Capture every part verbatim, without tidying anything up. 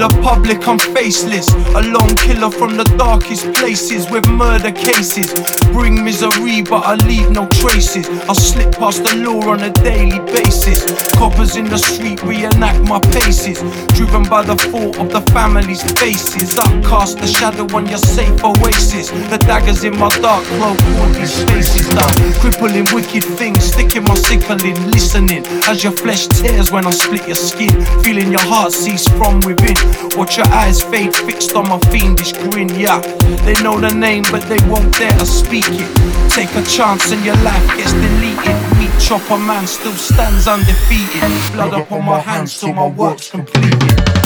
the public, I'm faceless. A lone killer from the darkest places with murder cases. Bring misery, but I leave no traces. I slip past the law on a daily basis. Coppers in the street reenact my paces. Driven by the thought of the family's faces. Upcast the shadow on your safe oasis. The daggers in my dark cloak, all these spaces done. Crippling wicked things, sticking my sickle in. Listening as your flesh tears when I split your skin. Feeling your heart cease from within. Watch your eyes fade fixed on my fiendish grin, yeah. They know the name but they won't dare to speak it. Take a chance and your life gets deleted. Meat chopper man still stands undefeated. Blood up on my hands till my work's completed.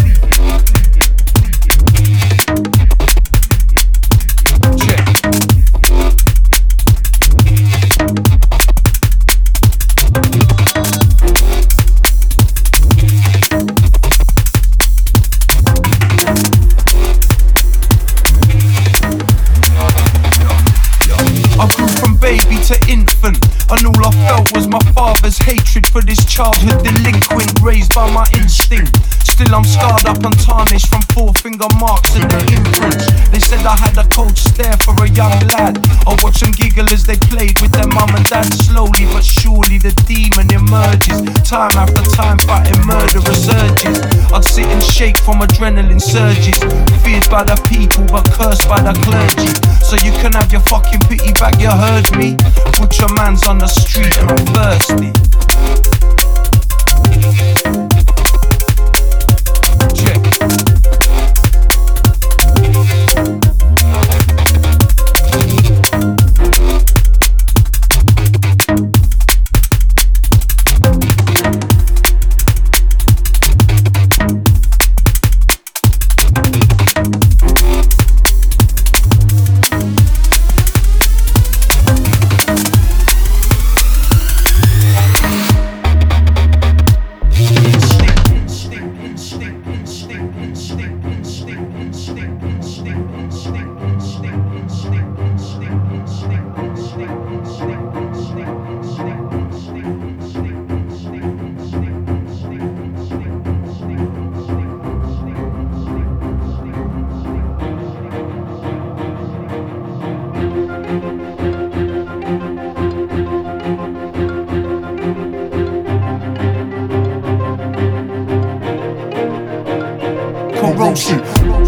To infant, and all I felt was my father's hatred for this childhood delinquent raised by my instinct. Still I'm scarred up and tarnished from four finger marks and the imprints. They said I had a cold stare for a young lad. I watched them giggle as they played with their mum and dad. Slowly but surely the demon emerges. Time after time fighting murderous urges. I'd sit and shake from adrenaline surges. Feared by the people but cursed by the clergy. So you can have your fucking pity back, you heard me? Put your man's on the street and I'm thirsty. Check. Corrosive.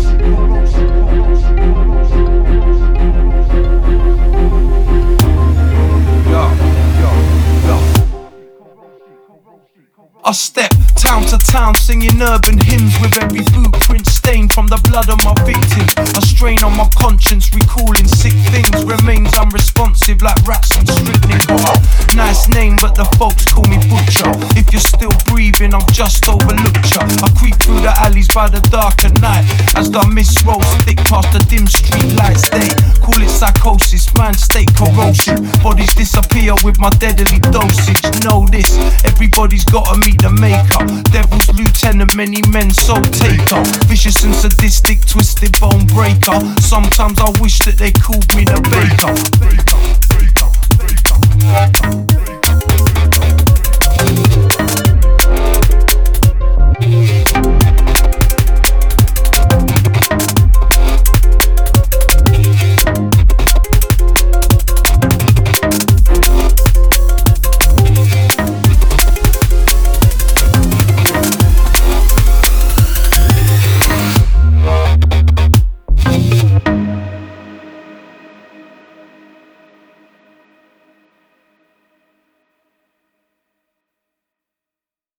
I step town to town singing urban hymns with every footprint stained from the blood of my victims. A strain on my conscience recalling sick things remains unresponsive like rats on strychnine. Nice name but the folks call me Butcher. If you're still breathing I've just overlooked ya. I creep through the alleys by the dark at night as the mist rolls thick past the dim street lights. They call it psychosis, mind state corrosive. Bodies disappear with my deadly dosage. Know this, everybody's gotta meet the maker. Devil's lieutenant, many men soul taker. Vicious and sadistic, twisted bone breaker. Sometimes I wish that they called me the baker. Baker, baker, baker.